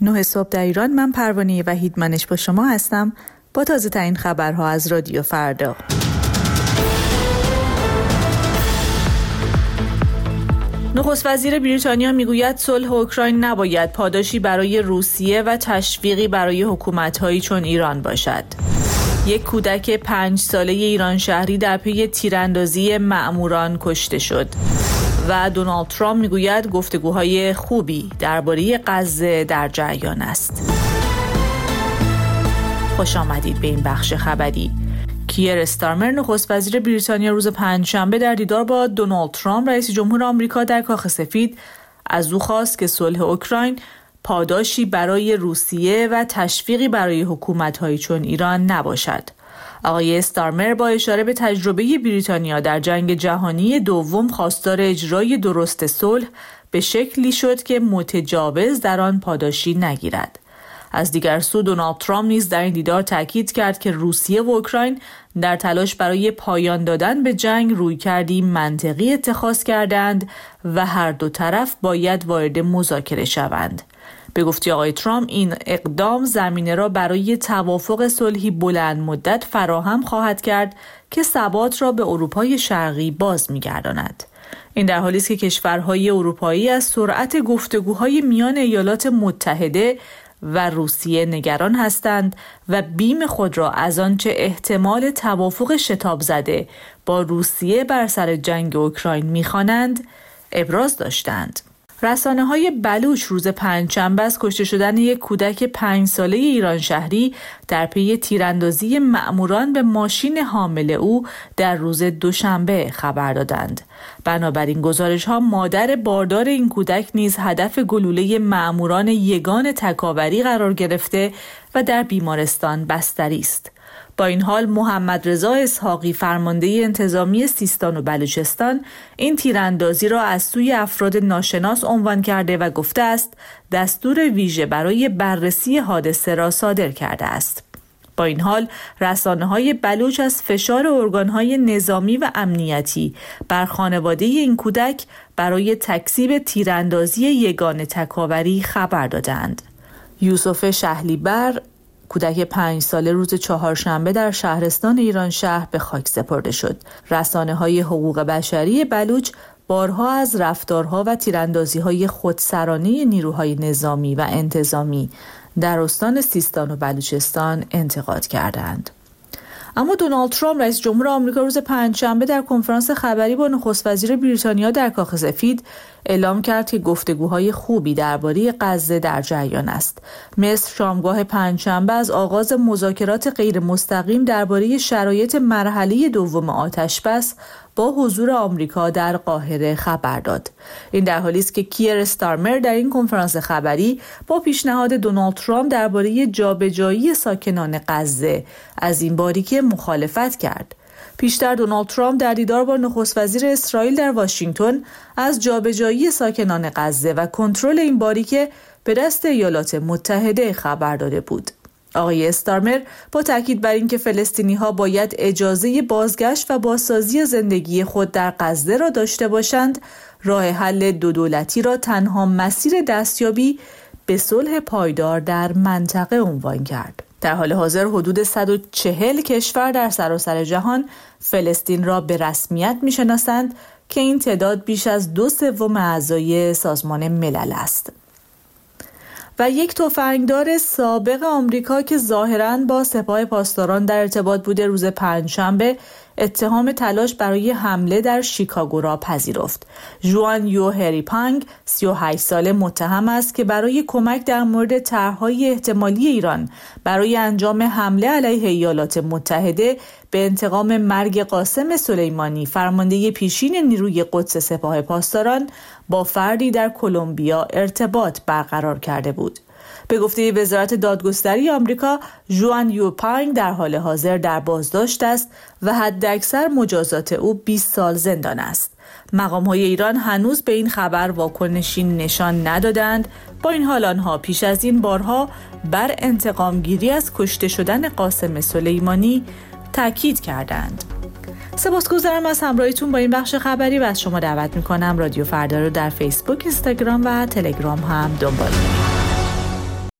9 صبح در ایران. من پروانه وحیدمنش با شما هستم با تازه ترین خبرها از رادیو فردا. نخست وزیر بریتانیا میگوید صلح اوکراین نباید پاداشی برای روسیه و تشویقی برای حکومت‌هایی چون ایران باشد. یک کودک 5 ساله ایران شهری در پی تیراندازی مأموران کشته شد. و دونالد ترامپ میگوید گفتگوهای خوبی درباره غزه در جریان است. خوش آمدید به این بخش خبری. کیر استارمر نخست وزیر بریتانیا روز پنجشنبه در دیدار با دونالد ترامپ رئیس جمهور آمریکا در کاخ سفید از او خواست که صلح اوکراین پاداشی برای روسیه و تشویقی برای حکومت‌هایی چون ایران نباشد. آقای استارمر با اشاره به تجربه بریتانیا در جنگ جهانی دوم خواستار اجرای درست صلح به شکلی شد که متجاوز در آن پاداشی نگیرد. از دیگر سو دونالد ترامپ نیز در این دیدار تاکید کرد که روسیه و اوکراین در تلاش برای پایان دادن به جنگ رویکردی منطقی اتخاذ کردند و هر دو طرف باید وارد مذاکره شوند. به گفته آقای ترامپ این اقدام زمینه را برای توافق صلحی بلند مدت فراهم خواهد کرد که ثبات را به اروپای شرقی باز می‌گرداند. این در حالی است که کشورهای اروپایی از سرعت گفتگوهای میان ایالات متحده و روسیه نگران هستند و بیم خود را از آنچه احتمال توافق شتاب زده با روسیه بر سر جنگ اوکراین می‌خوانند ابراز داشتند. رسانه‌های بلوچ روز پنجشنبه از کشته شدن یک کودک 5 ساله ایران شهری در پی تیراندازی مأموران به ماشین حامل او در روز دوشنبه خبر دادند. بنابراین گزارش‌ها مادر باردار این کودک نیز هدف گلوله مأموران یگان تکاوری قرار گرفته و در بیمارستان بستری است. با این حال محمد رضا اسحاقی فرمانده انتظامی سیستان و بلوچستان این تیراندازی را از سوی افراد ناشناس عنوان کرده و گفته است دستور ویژه برای بررسی حادثه را صادر کرده است. با این حال رسانه‌های بلوچ از فشار ارگان‌های نظامی و امنیتی بر خانواده این کودک برای تکذیب تیراندازی یگان تکاوری خبر دادند. یوسف شهلیبر کودک 5 ساله روز چهارشنبه در شهرستان ایران شهر به خاک سپرده شد. رسانه‌های حقوق بشری بلوچ بارها از رفتارها و تیراندازی‌های خودسرانه نیروهای نظامی و انتظامی در استان سیستان و بلوچستان انتقاد کردند. اما دونالد ترامپ رئیس جمهور آمریکا روز پنجشنبه در کنفرانس خبری با نخست وزیر بریتانیا در کاخ سفید اعلام کرد که گفتگوهای خوبی درباره غزه در جریان است. مصر شامگاه پنجشنبه از آغاز مذاکرات غیر مستقیم درباره شرایط مرحله دوم آتش‌بس با حضور آمریکا در قاهره خبر داد. این در حالی است که کیر استارمر در این کنفرانس خبری با پیشنهاد دونالد ترامپ درباره جابجایی ساکنان غزه از این باریکه مخالفت کرد. پیشتر دونالد ترامپ در دیدار با نخست وزیر اسرائیل در واشنگتن از جابجایی ساکنان غزه و کنترل این باریکه به دست ایالات متحده خبر داده بود. آقای استارمر با تاکید بر اینکه فلسطینی‌ها باید اجازه بازگشت و بازسازی زندگی خود در غزه را داشته باشند، راه حل دو دولتی را تنها مسیر دستیابی به صلح پایدار در منطقه عنوان کرد. در حال حاضر حدود 140 کشور در سراسر جهان فلسطین را به رسمیت می‌شناسند که این تعداد بیش از 2/3 اعضای سازمان ملل است. و یک تفنگدار سابق آمریکا که ظاهراً با سپاه پاسداران در ارتباط بوده روز پنجشنبه اتهام تلاش برای حمله در شیکاگو را پذیرفت. ژوان یو هری پانگ 38 ساله متهم است که برای کمک در مورد طرح‌های احتمالی ایران برای انجام حمله علیه ایالات متحده به انتقام مرگ قاسم سلیمانی فرمانده پیشین نیروی قدس سپاه پاسداران با فردی در کلمبیا ارتباط برقرار کرده بود. به گفته وزارت دادگستری آمریکا، ژوان یو پانگ در حال حاضر در بازداشت است و حداکثر مجازات او 20 سال زندان است. مقام‌های ایران هنوز به این خبر واکنشی نشان ندادند. با این حال آنها پیش از این بارها بر انتقامگیری از کشته شدن قاسم سلیمانی تاکید کردند. سپاسگزارم از همراهیتون با این بخش خبری و از شما دعوت می‌کنم رادیو فردا رو در فیسبوک، اینستاگرام و تلگرام هم دنبال کنید.